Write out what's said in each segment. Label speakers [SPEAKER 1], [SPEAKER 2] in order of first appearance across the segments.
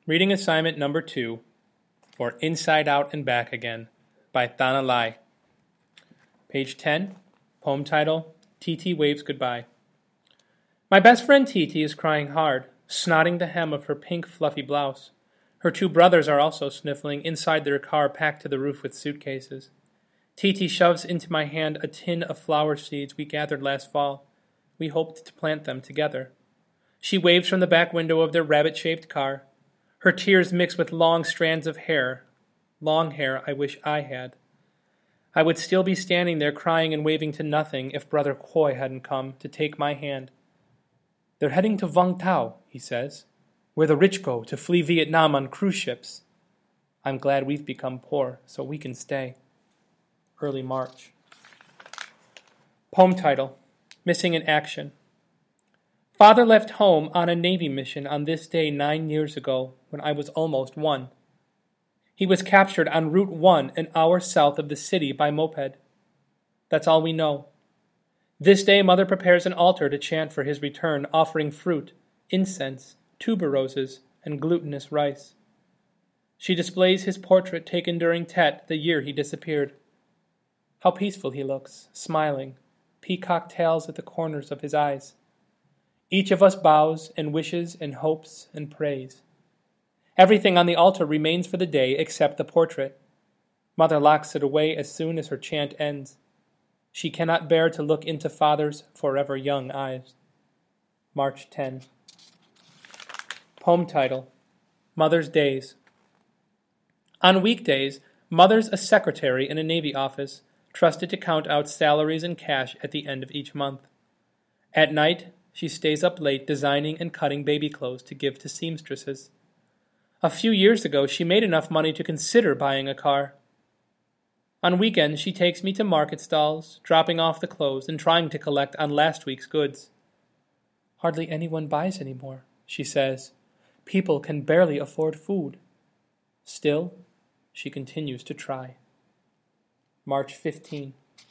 [SPEAKER 1] Reading assignment number 2, or Inside Out and Back Again, by Thana Lai. Page 10, poem title, Titi Waves Goodbye. My best friend Titi is crying hard, snotting the hem of her pink fluffy blouse. Her 2 brothers are also sniffling inside their car packed to the roof with suitcases. Titi shoves into my hand a tin of flower seeds we gathered last fall. We hoped to plant them together. She waves from the back window of their rabbit-shaped car. Her tears mix with long strands of hair, long hair I wish I had. I would still be standing there crying and waving to nothing if Brother Khoi hadn't come to take my hand. They're heading to Vung Tau, he says, where the rich go to flee Vietnam on cruise ships. I'm glad we've become poor so we can stay. Early March. Poem title, Missing in Action. Father left home on a Navy mission on this day 9 years ago when I was almost 1. He was captured on Route 1 an hour south of the city by moped. That's all we know. This day Mother prepares an altar to chant for his return, offering fruit, incense, tuberoses, and glutinous rice. She displays his portrait taken during Tet, the year he disappeared. How peaceful he looks, smiling, peacock tails at the corners of his eyes. Each of us bows and wishes and hopes and prays. Everything on the altar remains for the day except the portrait. Mother locks it away as soon as her chant ends. She cannot bear to look into Father's forever young eyes. March 10. Poem title, Mother's Days. On weekdays, Mother's a secretary in a Navy office, trusted to count out salaries and cash at the end of each month. At night, she stays up late designing and cutting baby clothes to give to seamstresses. A few years ago, she made enough money to consider buying a car. On weekends, she takes me to market stalls, dropping off the clothes and trying to collect on last week's goods. Hardly anyone buys anymore, she says. People can barely afford food. Still, she continues to try. March 15.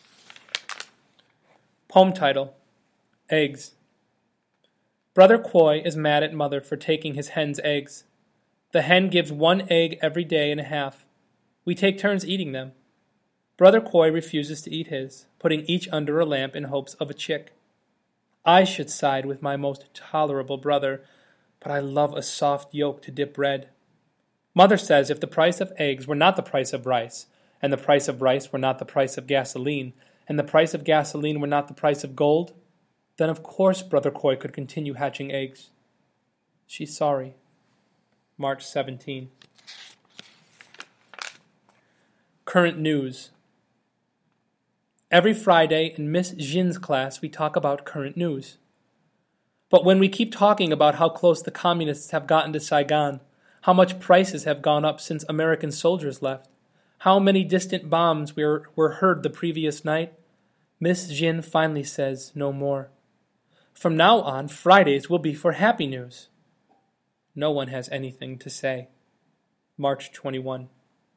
[SPEAKER 1] Poem title, Eggs. Brother Khoi is mad at Mother for taking his hen's eggs. The hen gives 1 egg every day and a half. We take turns eating them. Brother Khoi refuses to eat his, putting each under a lamp in hopes of a chick. I should side with my most tolerable brother, but I love a soft yolk to dip bread. Mother says if the price of eggs were not the price of rice, and the price of rice were not the price of gasoline, and the price of gasoline were not the price of gold, then of course Brother Khoi could continue hatching eggs. She's sorry. March 17. Current news. Every Friday in Miss Jin's class we talk about current news. But when we keep talking about how close the communists have gotten to Saigon, how much prices have gone up since American soldiers left, how many distant bombs were heard the previous night, Miss Jin finally says no more. From now on, Fridays will be for happy news. No one has anything to say. March 21.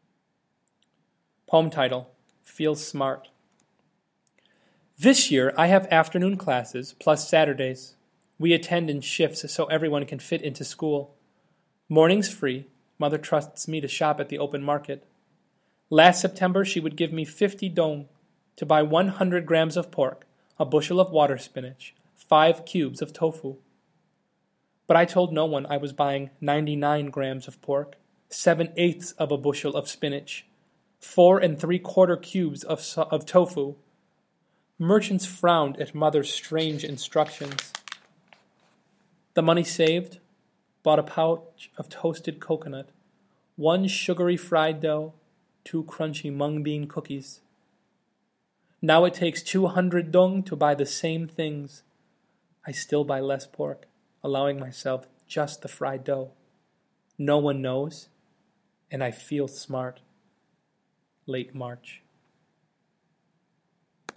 [SPEAKER 1] Poem title, Feel Smart. This year, I have afternoon classes plus Saturdays. We attend in shifts so everyone can fit into school. Mornings free. Mother trusts me to shop at the open market. Last September, she would give me 50 dong to buy 100 grams of pork, a bushel of water spinach, 5 cubes of tofu. But I told no one I was buying 99 grams of pork, 7/8 of a bushel of spinach, 4 3/4 cubes of tofu. Merchants frowned at Mother's strange instructions. The money saved, bought a pouch of toasted coconut, 1 sugary fried dough, 2 crunchy mung bean cookies. Now it takes 200 dong to buy the same things. I still buy less pork, allowing myself just the fried dough. No one knows, and I feel smart. Late March.